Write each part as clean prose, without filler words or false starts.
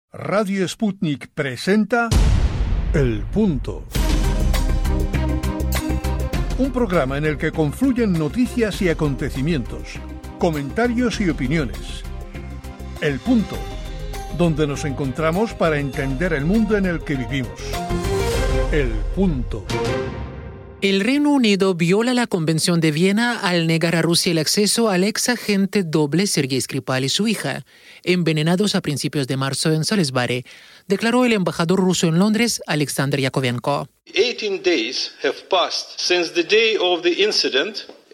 Radio Sputnik presenta El Punto. Un programa en el que confluyen noticias y acontecimientos, comentarios y opiniones. El Punto, donde nos encontramos para entender el mundo en el que vivimos. El Punto. El Reino Unido viola la Convención de Viena al negar a Rusia el acceso al ex agente doble Sergei Skripal y su hija, envenenados a principios de marzo en Salisbury, declaró el embajador ruso en Londres, Alexander Yakovenko. 18 days have passed since the day of the incident.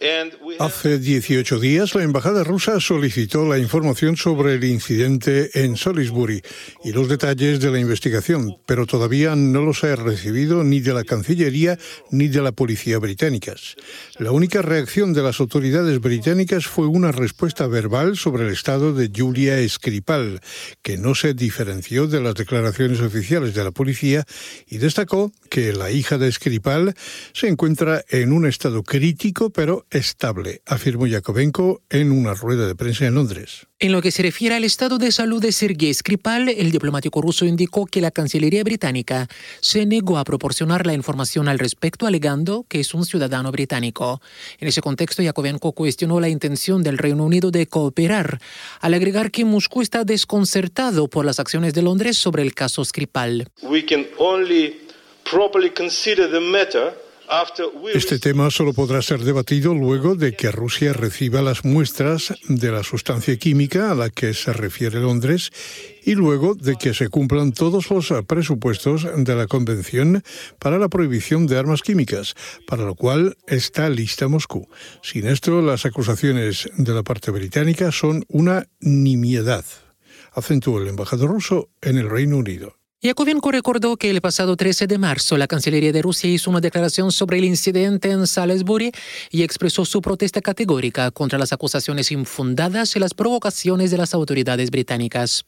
Hace 18 días, la embajada rusa solicitó la información sobre el incidente en Salisbury y los detalles de la investigación, pero todavía no los ha recibido ni de la Cancillería ni de la policía británicas. La única reacción de las autoridades británicas fue una respuesta verbal sobre el estado de Julia Skripal, que no se diferenció de las declaraciones oficiales de la policía y destacó que la hija de Skripal se encuentra en un estado crítico pero estable, afirmó Yakovenko en una rueda de prensa en Londres. En lo que se refiere al estado de salud de Sergei Skripal, el diplomático ruso indicó que la Cancillería británica se negó a proporcionar la información al respecto, alegando que es un ciudadano británico. En ese contexto, Yakovenko cuestionó la intención del Reino Unido de cooperar, al agregar que Moscú está desconcertado por las acciones de Londres sobre el caso Skripal. We can only properly consider the matter. Este tema solo podrá ser debatido luego de que Rusia reciba las muestras de la sustancia química a la que se refiere Londres y luego de que se cumplan todos los presupuestos de la Convención para la prohibición de armas químicas, para lo cual está lista Moscú. Sin esto, las acusaciones de la parte británica son una nimiedad, acentuó el embajador ruso en el Reino Unido. Yakovenko recordó que el pasado 13 de marzo la Cancillería de Rusia hizo una declaración sobre el incidente en Salisbury y expresó su protesta categórica contra las acusaciones infundadas y las provocaciones de las autoridades británicas.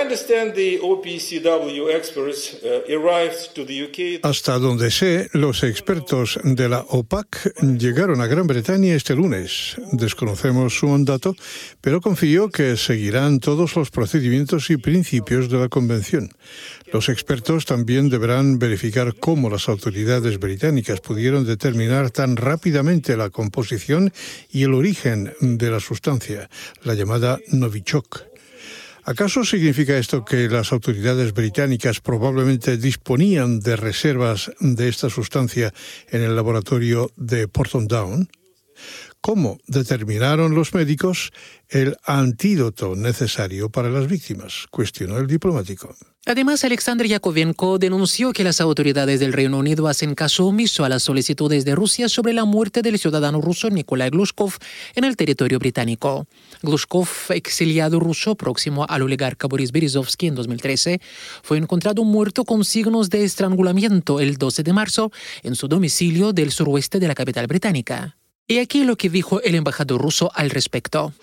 Hasta donde sé, los expertos de la OPAC llegaron a Gran Bretaña este lunes. Desconocemos su mandato, pero confío que seguirán todos los procedimientos y principios de la Convención. Los expertos también deberán verificar cómo las autoridades británicas pudieron determinar tan rápidamente la composición y el origen de la sustancia, la llamada Novichok. ¿Acaso significa esto que las autoridades británicas probablemente disponían de reservas de esta sustancia en el laboratorio de Porton Down? ¿Cómo determinaron los médicos el antídoto necesario para las víctimas?, cuestionó el diplomático. Además, Alexander Yakovenko denunció que las autoridades del Reino Unido hacen caso omiso a las solicitudes de Rusia sobre la muerte del ciudadano ruso Nikolai Glushkov en el territorio británico. Glushkov, exiliado ruso próximo al oligarca Boris Berezovsky en 2013, fue encontrado muerto con signos de estrangulamiento el 12 de marzo en su domicilio del suroeste de la capital británica. Y aquí lo que dijo el embajador ruso al respecto.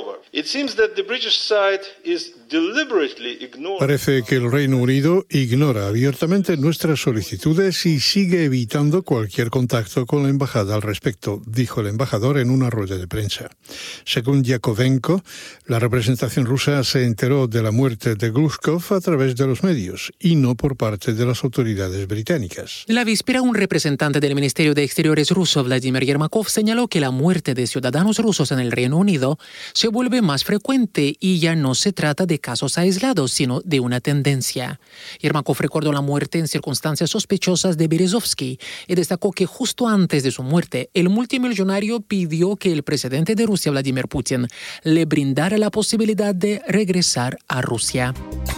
Parece que el Reino Unido ignora abiertamente nuestras solicitudes y sigue evitando cualquier contacto con la embajada al respecto, dijo el embajador en una rueda de prensa. Según Yakovenko, la representación rusa se enteró de la muerte de Glushkov a través de los medios y no por parte de las autoridades británicas. La víspera, un representante del Ministerio de Exteriores ruso, Vladimir Yermakov, señaló que la muerte de ciudadanos rusos en el Reino Unido se vuelve más frecuente y ya no se trata de casos aislados, sino de una tendencia. Yermakov recordó la muerte en circunstancias sospechosas de Berezovsky y destacó que justo antes de su muerte, el multimillonario pidió que el presidente de Rusia, Vladimir Putin, le brindara la posibilidad de regresar a Rusia.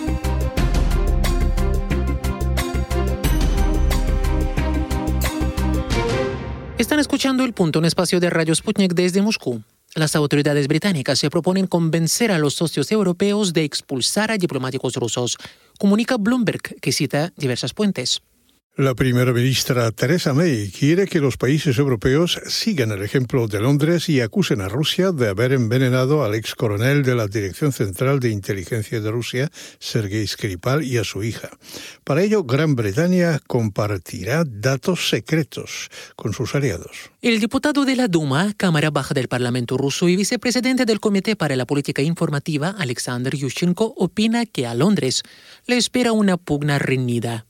Están escuchando El Punto, un espacio de Radio Sputnik desde Moscú. Las autoridades británicas se proponen convencer a los socios europeos de expulsar a diplomáticos rusos, comunica Bloomberg, que cita diversas fuentes. La primera ministra Theresa May quiere que los países europeos sigan el ejemplo de Londres y acusen a Rusia de haber envenenado al ex coronel de la Dirección Central de Inteligencia de Rusia, Sergei Skripal, y a su hija. Para ello, Gran Bretaña compartirá datos secretos con sus aliados. El diputado de la Duma, Cámara Baja del Parlamento ruso y vicepresidente del Comité para la Política Informativa, Alexander Yushchenko, opina que a Londres le espera una pugna reñida.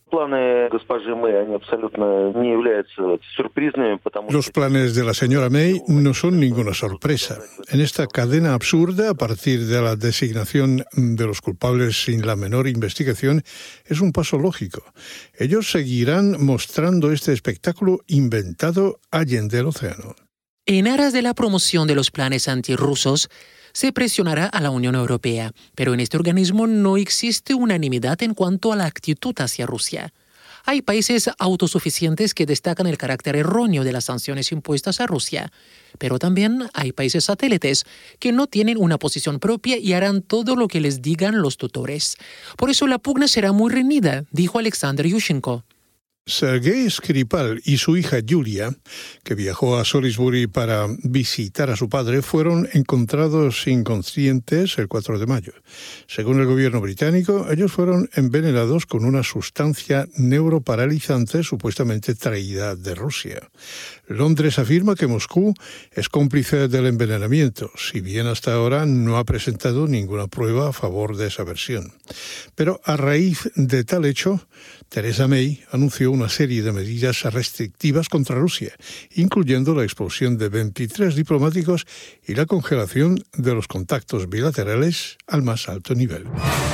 Los planes de la señora May no son ninguna sorpresa. En esta cadena absurda, a partir de la designación de los culpables sin la menor investigación, es un paso lógico. Ellos seguirán mostrando este espectáculo inventado allende el océano. En aras de la promoción de los planes antirrusos, se presionará a la Unión Europea, pero en este organismo no existe unanimidad en cuanto a la actitud hacia Rusia. Hay países autosuficientes que destacan el carácter erróneo de las sanciones impuestas a Rusia, pero también hay países satélites que no tienen una posición propia y harán todo lo que les digan los tutores. Por eso la pugna será muy reñida, dijo Alexander Yushchenko. Sergei Skripal y su hija Yulia, que viajó a Salisbury para visitar a su padre, fueron encontrados inconscientes el 4 de mayo. Según el gobierno británico, ellos fueron envenenados con una sustancia neuroparalizante supuestamente traída de Rusia. Londres afirma que Moscú es cómplice del envenenamiento, si bien hasta ahora no ha presentado ninguna prueba a favor de esa versión. Pero a raíz de tal hecho, Theresa May anunció una serie de medidas restrictivas contra Rusia, incluyendo la expulsión de 23 diplomáticos y la congelación de los contactos bilaterales al más alto nivel.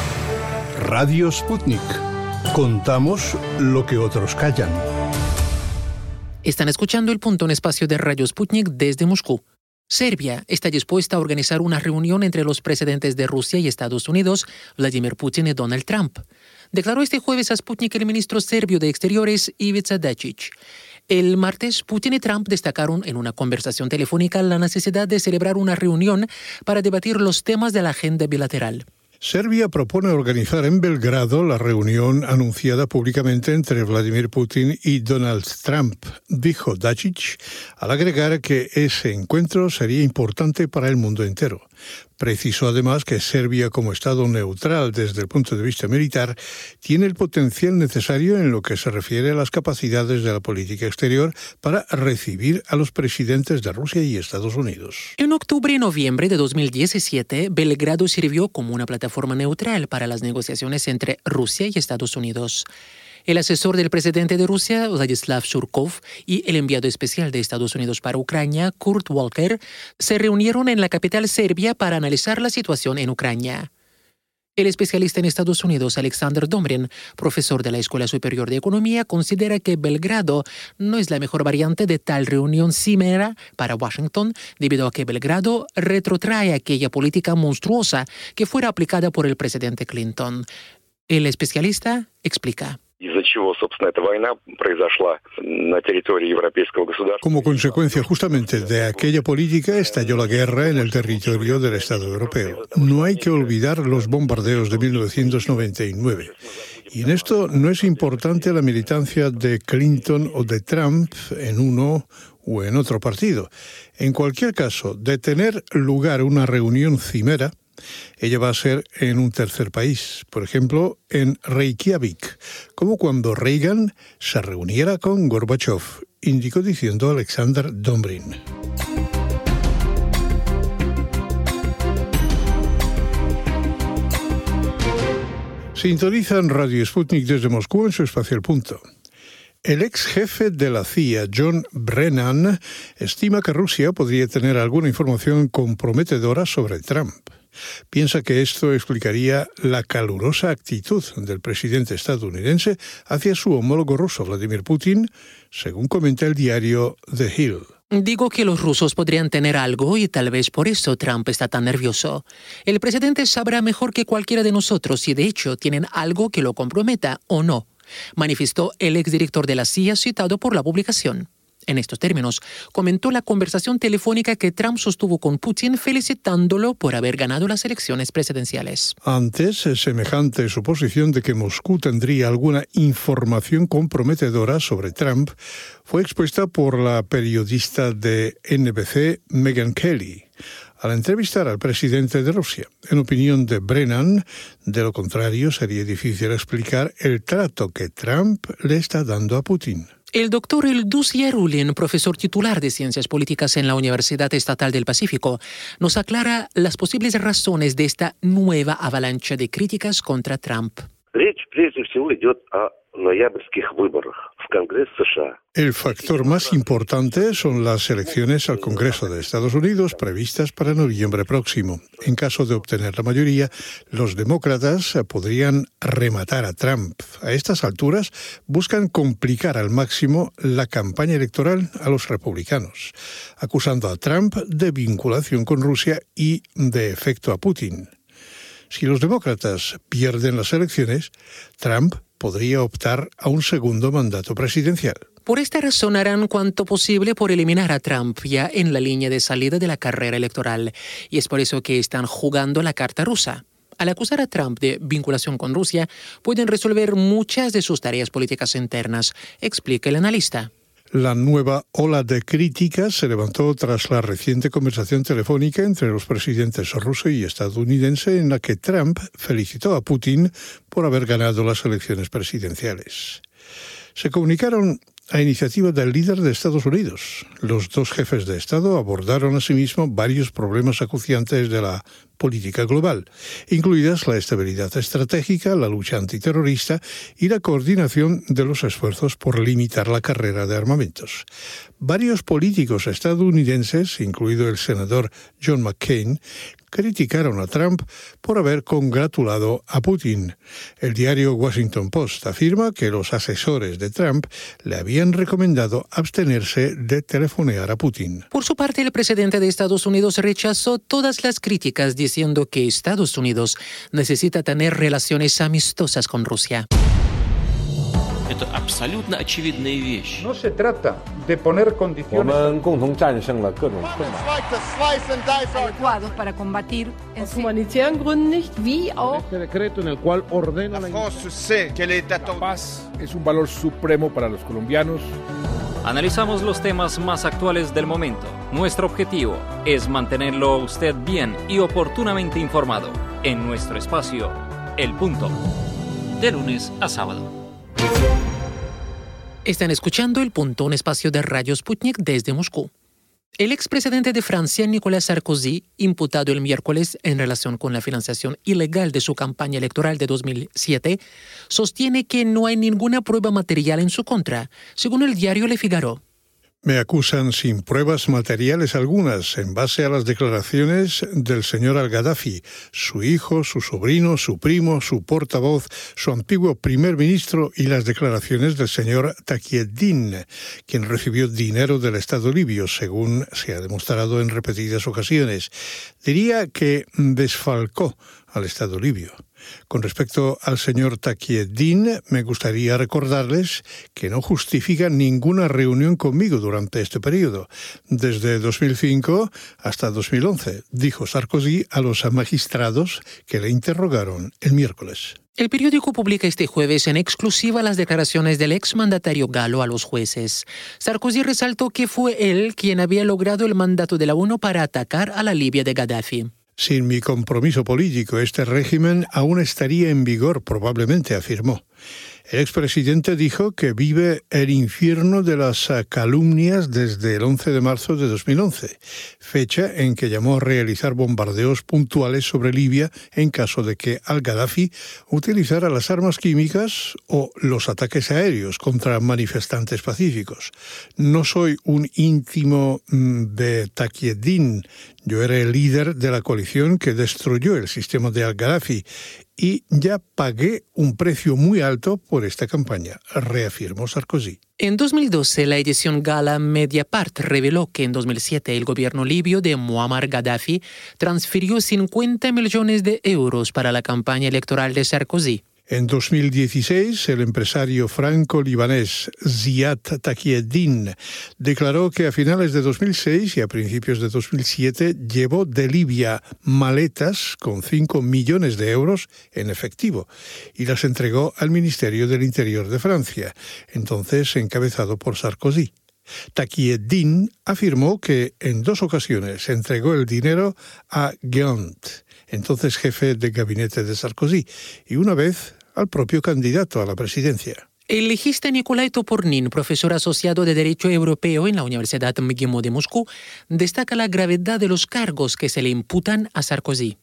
Radio Sputnik. Contamos lo que otros callan. Están escuchando El Punto, un espacio de Radio Sputnik desde Moscú. Serbia está dispuesta a organizar una reunión entre los presidentes de Rusia y Estados Unidos, Vladimir Putin y Donald Trump. Declaró este jueves a Sputnik el ministro serbio de Exteriores, Ivica Dačić. El martes, Putin y Trump destacaron en una conversación telefónica la necesidad de celebrar una reunión para debatir los temas de la agenda bilateral. Serbia propone organizar en Belgrado la reunión anunciada públicamente entre Vladimir Putin y Donald Trump, dijo Dačić, al agregar que ese encuentro sería importante para el mundo entero. Precisó además que Serbia, como Estado neutral desde el punto de vista militar, tiene el potencial necesario en lo que se refiere a las capacidades de la política exterior para recibir a los presidentes de Rusia y Estados Unidos. En octubre y noviembre de 2017, Belgrado sirvió como una plataforma neutral para las negociaciones entre Rusia y Estados Unidos. El asesor del presidente de Rusia, Vladislav Surkov, y el enviado especial de Estados Unidos para Ucrania, Kurt Walker, se reunieron en la capital serbia para analizar la situación en Ucrania. El especialista en Estados Unidos, Alexander Dobrin, profesor de la Escuela Superior de Economía, considera que Belgrado no es la mejor variante de tal reunión cimera para Washington, debido a que Belgrado retrotrae aquella política monstruosa que fuera aplicada por el presidente Clinton. El especialista explica. Como consecuencia justamente de aquella política estalló la guerra en el territorio del Estado europeo. No hay que olvidar los bombardeos de 1999. Y en esto no es importante la militancia de Clinton o de Trump en uno o en otro partido. En cualquier caso, de tener lugar una reunión cimera, ella va a ser en un tercer país, por ejemplo, en Reykjavik, como cuando Reagan se reuniera con Gorbachev, indicó diciendo Alexander Dobrin. Sintonizan Radio Sputnik desde Moscú en su espacio El Punto. El ex jefe de la CIA, John Brennan, estima que Rusia podría tener alguna información comprometedora sobre Trump. Piensa que esto explicaría la calurosa actitud del presidente estadounidense hacia su homólogo ruso, Vladimir Putin, según comenta el diario The Hill. Digo que los rusos podrían tener algo y tal vez por eso Trump está tan nervioso. El presidente sabrá mejor que cualquiera de nosotros si de hecho tienen algo que lo comprometa o no, manifestó el exdirector de la CIA citado por la publicación. En estos términos, comentó la conversación telefónica que Trump sostuvo con Putin felicitándolo por haber ganado las elecciones presidenciales. Antes, semejante suposición de que Moscú tendría alguna información comprometedora sobre Trump fue expuesta por la periodista de NBC, Megyn Kelly, al entrevistar al presidente de Rusia. En opinión de Brennan, de lo contrario, sería difícil explicar el trato que Trump le está dando a Putin. El doctor Ildus Yarulin, profesor titular de Ciencias Políticas en la Universidad Estatal del Pacífico, nos aclara las posibles razones de esta nueva avalancha de críticas contra Trump. El factor más importante son las elecciones al Congreso de Estados Unidos previstas para noviembre próximo. En caso de obtener la mayoría, los demócratas podrían rematar a Trump. A estas alturas buscan complicar al máximo la campaña electoral a los republicanos, acusando a Trump de vinculación con Rusia y de efecto a Putin. Si los demócratas pierden las elecciones, Trump podría optar a un segundo mandato presidencial. Por esta razón harán cuanto posible por eliminar a Trump ya en la línea de salida de la carrera electoral. Y es por eso que están jugando la carta rusa. Al acusar a Trump de vinculación con Rusia, pueden resolver muchas de sus tareas políticas internas, explica el analista. La nueva ola de críticas se levantó tras la reciente conversación telefónica entre los presidentes ruso y estadounidense en la que Trump felicitó a Putin por haber ganado las elecciones presidenciales. Se comunicaron a iniciativa del líder de Estados Unidos. Los dos jefes de Estado abordaron asimismo varios problemas acuciantes de la política global, incluidas la estabilidad estratégica, la lucha antiterrorista y la coordinación de los esfuerzos por limitar la carrera de armamentos. Varios políticos estadounidenses, incluido el senador John McCain, criticaron a Trump por haber congratulado a Putin. El diario Washington Post afirma que los asesores de Trump le habían recomendado abstenerse de telefonear a Putin. Por su parte, el presidente de Estados Unidos rechazó todas las críticas diciendo que Estados Unidos necesita tener relaciones amistosas con Rusia. No se trata de poner condiciones adecuados para combatir en humanitären Gründen nicht, wie auch este decreto en el cual ordena la paz es un valor supremo para los colombianos. Analizamos los temas más actuales del momento. Nuestro objetivo es mantenerlo a usted bien y oportunamente informado en nuestro espacio El Punto, de lunes a sábado. Están escuchando El Punto, un espacio de Radio Sputnik desde Moscú. El expresidente de Francia, Nicolas Sarkozy, imputado el miércoles en relación con la financiación ilegal de su campaña electoral de 2007, sostiene que no hay ninguna prueba material en su contra, según el diario Le Figaro. Me acusan sin pruebas materiales algunas, en base a las declaraciones del señor al-Gaddafi, su hijo, su sobrino, su primo, su portavoz, su antiguo primer ministro y las declaraciones del señor Taqieddin, quien recibió dinero del Estado libio, según se ha demostrado en repetidas ocasiones. Diría que desfalcó al Estado libio. Con respecto al señor Taqieddin, me gustaría recordarles que no justifica ninguna reunión conmigo durante este periodo, desde 2005 hasta 2011, dijo Sarkozy a los magistrados que le interrogaron el miércoles. El periódico publica este jueves en exclusiva las declaraciones del exmandatario galo a los jueces. Sarkozy resaltó que fue él quien había logrado el mandato de la ONU para atacar a la Libia de Gaddafi. Sin mi compromiso político, este régimen aún estaría en vigor, probablemente, afirmó. El expresidente dijo que vive el infierno de las calumnias desde el 11 de marzo de 2011, fecha en que llamó a realizar bombardeos puntuales sobre Libia en caso de que al-Gaddafi utilizara las armas químicas o los ataques aéreos contra manifestantes pacíficos. No soy un íntimo de Taqieddin. Yo era el líder de la coalición que destruyó el sistema de al-Gaddafi y ya pagué un precio muy alto por esta campaña, reafirmó Sarkozy. En 2012, la edición gala Mediapart reveló que en 2007 el gobierno libio de Muammar Gaddafi transfirió 50 millones de euros para la campaña electoral de Sarkozy. En 2016, el empresario franco-libanés Ziad Taqieddin declaró que a finales de 2006 y a principios de 2007 llevó de Libia maletas con 5 millones de euros en efectivo y las entregó al Ministerio del Interior de Francia, entonces encabezado por Sarkozy. Taqieddin afirmó que en 2 ocasiones entregó el dinero a Guéant, entonces jefe de gabinete de Sarkozy, y una vez al propio candidato a la presidencia. El legista Nikolai Topornin, profesor asociado de Derecho Europeo en la Universidad MGIMO de Moscú, destaca la gravedad de los cargos que se le imputan a Sarkozy.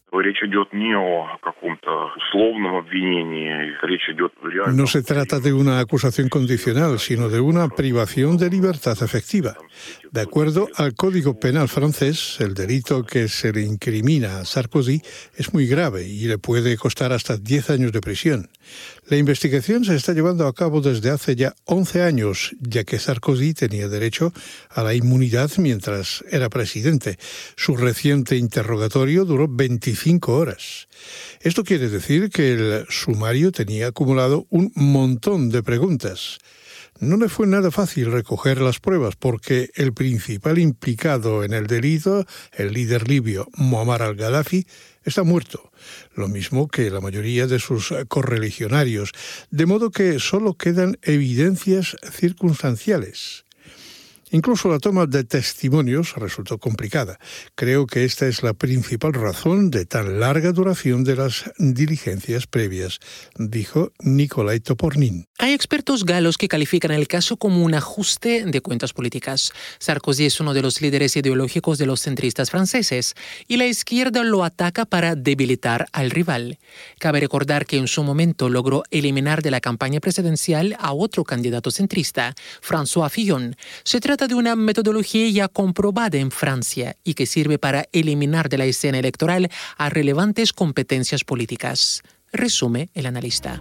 No se trata de una acusación condicional, sino de una privación de libertad efectiva. De acuerdo al Código Penal francés, el delito que se le incrimina a Sarkozy es muy grave y le puede costar hasta 10 años de prisión. La investigación se está llevando a cabo desde hace ya 11 años, ya que Sarkozy tenía derecho a la inmunidad mientras era presidente. Su reciente interrogatorio duró 25 horas. Esto quiere decir que el sumario tenía acumulado un montón de preguntas. No le fue nada fácil recoger las pruebas porque el principal implicado en el delito, el líder libio Muammar al-Gaddafi, está muerto, lo mismo que la mayoría de sus correligionarios, de modo que solo quedan evidencias circunstanciales. Incluso la toma de testimonios resultó complicada. Creo que esta es la principal razón de tan larga duración de las diligencias previas, dijo Nikolai Topornin. Hay expertos galos que califican el caso como un ajuste de cuentas políticas. Sarkozy es uno de los líderes ideológicos de los centristas franceses y la izquierda lo ataca para debilitar al rival. Cabe recordar que en su momento logró eliminar de la campaña presidencial a otro candidato centrista, François Fillon. Se trata de una metodología ya comprobada en Francia y que sirve para eliminar de la escena electoral a relevantes competencias políticas. Resume el analista.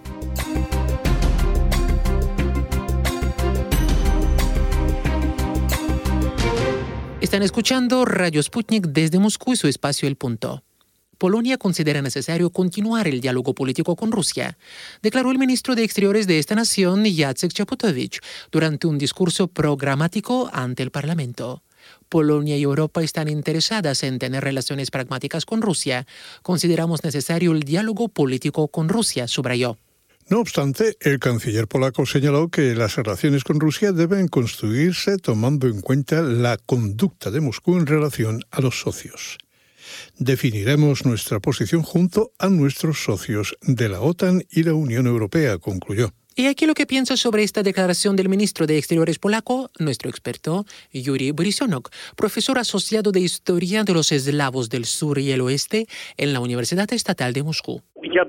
Están escuchando Radio Sputnik desde Moscú y su espacio El Punto. Polonia considera necesario continuar el diálogo político con Rusia, declaró el ministro de Exteriores de esta nación, Jacek Czaputowicz, durante un discurso programático ante el Parlamento. Polonia y Europa están interesadas en tener relaciones pragmáticas con Rusia. Consideramos necesario el diálogo político con Rusia, subrayó. No obstante, el canciller polaco señaló que las relaciones con Rusia deben construirse tomando en cuenta la conducta de Moscú en relación a los socios. Definiremos nuestra posición junto a nuestros socios de la OTAN y la Unión Europea, concluyó. Y aquí lo que piensa sobre esta declaración del ministro de Exteriores polaco, nuestro experto, Yuri Borisonok, profesor asociado de Historia de los Eslavos del Sur y el Oeste en la Universidad Estatal de Moscú.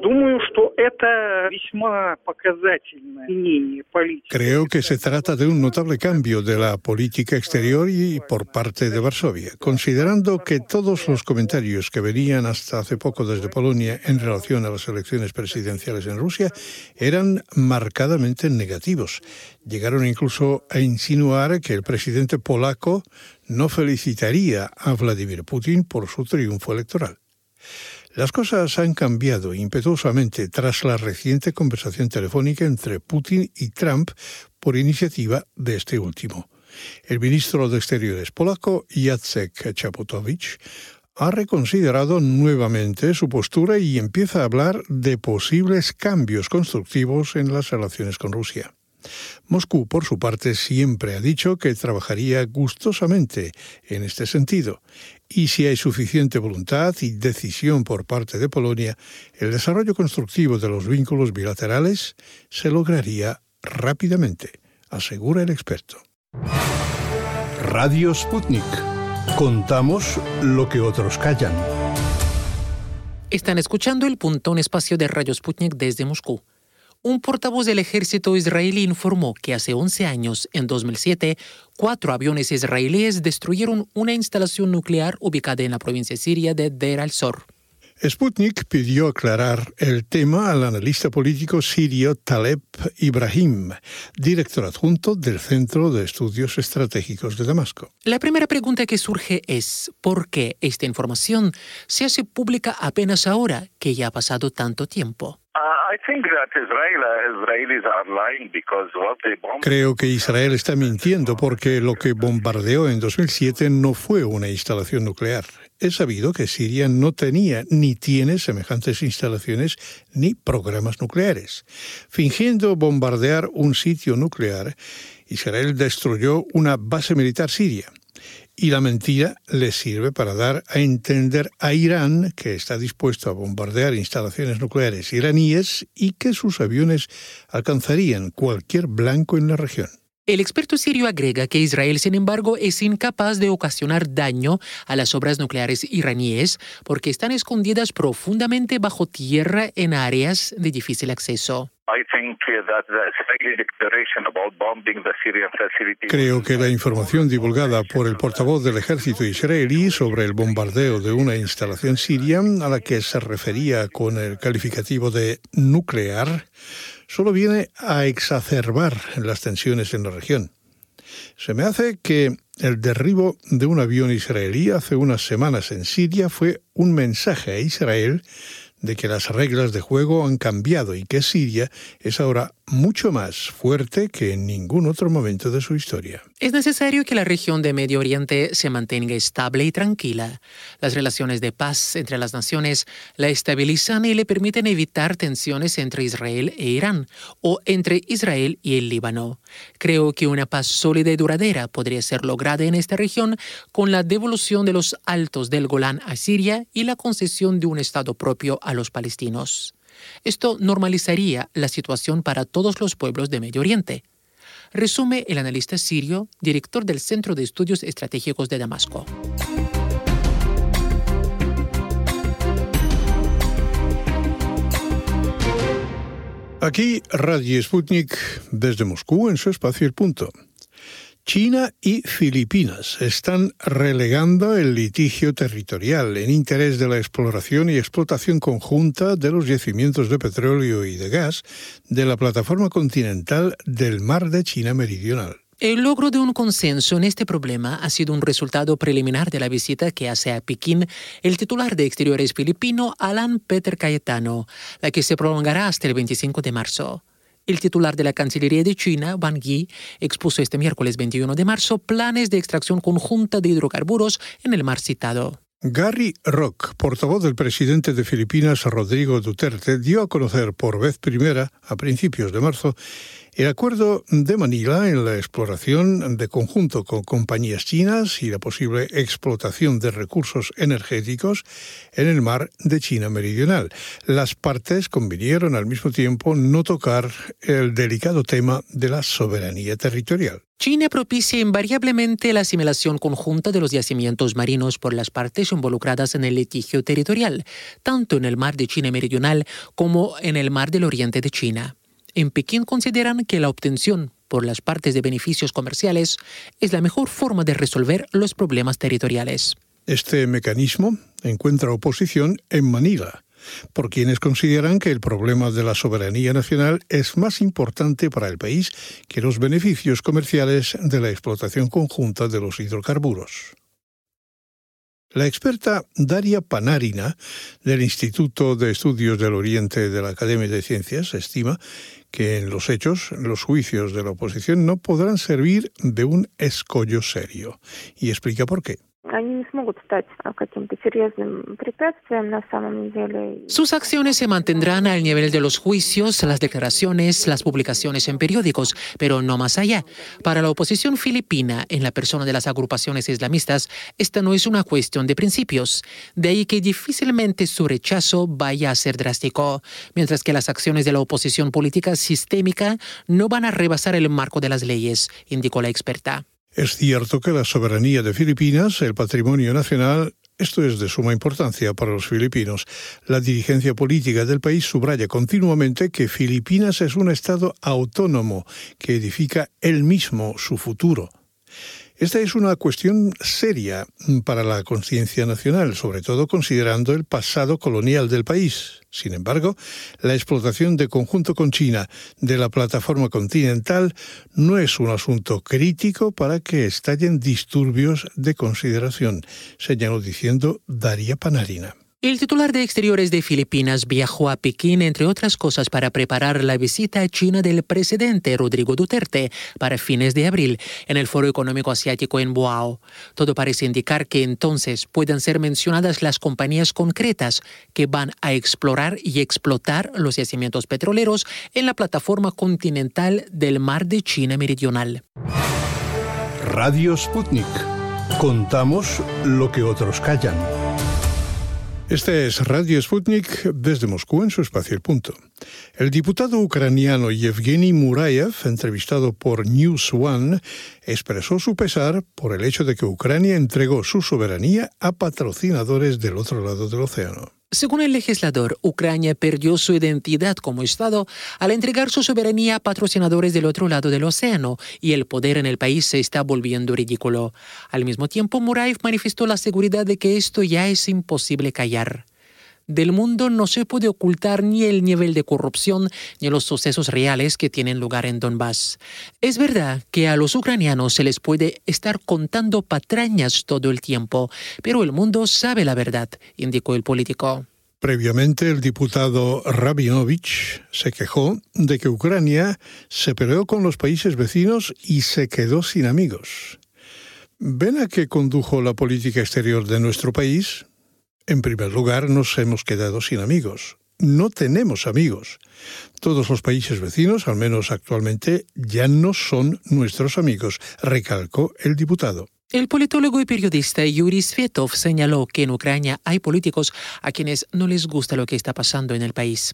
Creo que se trata de un notable cambio de la política exterior y por parte de Varsovia, considerando que todos los comentarios que venían hasta hace poco desde Polonia en relación a las elecciones presidenciales en Rusia eran marcadamente negativos. Llegaron incluso a insinuar que el presidente polaco no felicitaría a Vladimir Putin por su triunfo electoral. Las cosas han cambiado impetuosamente tras la reciente conversación telefónica entre Putin y Trump por iniciativa de este último. El ministro de Exteriores polaco, Jacek Czaputowicz, ha reconsiderado nuevamente su postura y empieza a hablar de posibles cambios constructivos en las relaciones con Rusia. Moscú, por su parte, siempre ha dicho que trabajaría gustosamente en este sentido, y si hay suficiente voluntad y decisión por parte de Polonia, el desarrollo constructivo de los vínculos bilaterales se lograría rápidamente, asegura el experto. Radio Sputnik. Contamos lo que otros callan. Están escuchando El Punto, un espacio de Radio Sputnik desde Moscú. Un portavoz del ejército israelí informó que hace 11 años, en 2007, 4 aviones israelíes destruyeron una instalación nuclear ubicada en la provincia siria de Deir al-Zor. Sputnik pidió aclarar el tema al analista político sirio Taleb Ibrahim, director adjunto del Centro de Estudios Estratégicos de Damasco. La primera pregunta que surge es ¿por qué esta información se hace pública apenas ahora que ya ha pasado tanto tiempo? Creo que Israel está mintiendo porque lo que bombardeó en 2007 no fue una instalación nuclear. Es sabido que Siria no tenía ni tiene semejantes instalaciones ni programas nucleares. Fingiendo bombardear un sitio nuclear, Israel destruyó una base militar siria. Y la mentira le sirve para dar a entender a Irán que está dispuesto a bombardear instalaciones nucleares iraníes y que sus aviones alcanzarían cualquier blanco en la región. El experto sirio agrega que Israel, sin embargo, es incapaz de ocasionar daño a las obras nucleares iraníes porque están escondidas profundamente bajo tierra en áreas de difícil acceso. Creo que la información divulgada por el portavoz del ejército israelí sobre el bombardeo de una instalación siria a la que se refería con el calificativo de nuclear solo viene a exacerbar las tensiones en la región. Se me hace que el derribo de un avión israelí hace unas semanas en Siria fue un mensaje a Israel de que las reglas de juego han cambiado y que Siria es ahora mucho más fuerte que en ningún otro momento de su historia. Es necesario que la región de Medio Oriente se mantenga estable y tranquila. Las relaciones de paz entre las naciones la estabilizan y le permiten evitar tensiones entre Israel e Irán o entre Israel y el Líbano. Creo que una paz sólida y duradera podría ser lograda en esta región con la devolución de los altos del Golán a Siria y la concesión de un Estado propio a los palestinos. Esto normalizaría la situación para todos los pueblos de Medio Oriente, resume el analista sirio, director del Centro de Estudios Estratégicos de Damasco. Aquí Radio Sputnik desde Moscú en su espacio El Punto. China y Filipinas están relegando el litigio territorial en interés de la exploración y explotación conjunta de los yacimientos de petróleo y de gas de la plataforma continental del Mar de China Meridional. El logro de un consenso en este problema ha sido un resultado preliminar de la visita que hace a Pekín el titular de Exteriores filipino Alan Peter Cayetano, la que se prolongará hasta el 25 de marzo. El titular de la Cancillería de China, Wang Yi, expuso este miércoles 21 de marzo planes de extracción conjunta de hidrocarburos en el mar citado. Gary Rock, portavoz del presidente de Filipinas, Rodrigo Duterte, dio a conocer por vez primera, a principios de marzo, el acuerdo de Manila en la exploración de conjunto con compañías chinas y la posible explotación de recursos energéticos en el mar de China Meridional. Las partes convinieron al mismo tiempo no tocar el delicado tema de la soberanía territorial. China propicia invariablemente la asimilación conjunta de los yacimientos marinos por las partes involucradas en el litigio territorial, tanto en el mar de China Meridional como en el mar del Oriente de China. En Pekín consideran que la obtención por las partes de beneficios comerciales es la mejor forma de resolver los problemas territoriales. Este mecanismo encuentra oposición en Manila, por quienes consideran que el problema de la soberanía nacional es más importante para el país que los beneficios comerciales de la explotación conjunta de los hidrocarburos. La experta Daria Panarina, del Instituto de Estudios del Oriente de la Academia de Ciencias, estima que en los hechos los juicios de la oposición no podrán servir de un escollo serio, y explica por qué. Sus acciones se mantendrán al nivel de los juicios, las declaraciones, las publicaciones en periódicos, pero no más allá. Para la oposición filipina, en la persona de las agrupaciones islamistas, esta no es una cuestión de principios. De ahí que difícilmente su rechazo vaya a ser drástico, mientras que las acciones de la oposición política sistémica no van a rebasar el marco de las leyes, indicó la experta. Es cierto que la soberanía de Filipinas, el patrimonio nacional, esto es de suma importancia para los filipinos. La dirigencia política del país subraya continuamente que Filipinas es un estado autónomo que edifica él mismo su futuro. Esta es una cuestión seria para la conciencia nacional, sobre todo considerando el pasado colonial del país. Sin embargo, la explotación de conjunto con China de la plataforma continental no es un asunto crítico para que estallen disturbios de consideración, señaló diciendo Daria Panarina. El titular de Exteriores de Filipinas viajó a Pekín, entre otras cosas, para preparar la visita a China del presidente Rodrigo Duterte para fines de abril en el Foro Económico Asiático en Boao. Todo parece indicar que entonces puedan ser mencionadas las compañías concretas que van a explorar y explotar los yacimientos petroleros en la plataforma continental del Mar de China Meridional. Radio Sputnik. Contamos lo que otros callan. Este es Radio Sputnik desde Moscú en su espacio El Punto. El diputado ucraniano Yevgeny Murayev, entrevistado por News One, expresó su pesar por el hecho de que Ucrania entregó su soberanía a patrocinadores del otro lado del océano. Según el legislador, Ucrania perdió su identidad como Estado al entregar su soberanía a patrocinadores del otro lado del océano, y el poder en el país se está volviendo ridículo. Al mismo tiempo, Murayev manifestó la seguridad de que esto ya es imposible callar. Del mundo no se puede ocultar ni el nivel de corrupción ni los sucesos reales que tienen lugar en Donbass. Es verdad que a los ucranianos se les puede estar contando patrañas todo el tiempo, pero el mundo sabe la verdad, indicó el político. Previamente, el diputado Rabinovich se quejó de que Ucrania se peleó con los países vecinos y se quedó sin amigos. ¿Ven a qué condujo la política exterior de nuestro país? En primer lugar, nos hemos quedado sin amigos. No tenemos amigos. Todos los países vecinos, al menos actualmente, ya no son nuestros amigos, recalcó el diputado. El politólogo y periodista Yuri Svetov señaló que en Ucrania hay políticos a quienes no les gusta lo que está pasando en el país.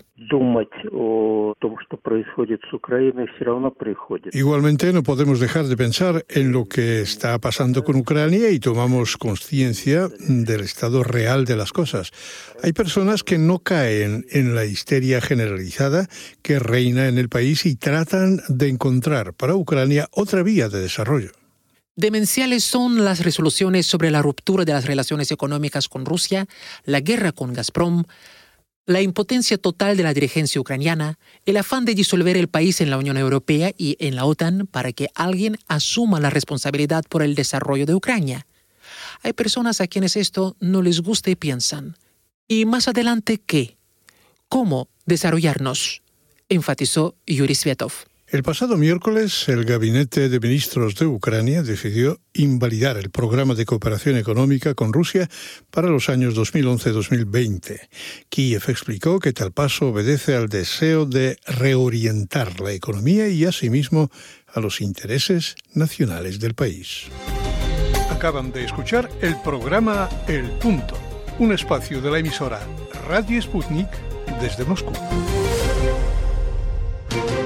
Igualmente, no podemos dejar de pensar en lo que está pasando con Ucrania y tomamos conciencia del estado real de las cosas. Hay personas que no caen en la histeria generalizada que reina en el país y tratan de encontrar para Ucrania otra vía de desarrollo. Demenciales son las resoluciones sobre la ruptura de las relaciones económicas con Rusia, la guerra con Gazprom, la impotencia total de la dirigencia ucraniana, el afán de disolver el país en la Unión Europea y en la OTAN para que alguien asuma la responsabilidad por el desarrollo de Ucrania. Hay personas a quienes esto no les gusta y piensan: ¿y más adelante qué? ¿Cómo desarrollarnos?, enfatizó Yuri Svetov. El pasado miércoles, el Gabinete de Ministros de Ucrania decidió invalidar el programa de cooperación económica con Rusia para los años 2011-2020. Kiev explicó que tal paso obedece al deseo de reorientar la economía y, asimismo, a los intereses nacionales del país. Acaban de escuchar el programa El Punto, un espacio de la emisora Radio Sputnik desde Moscú.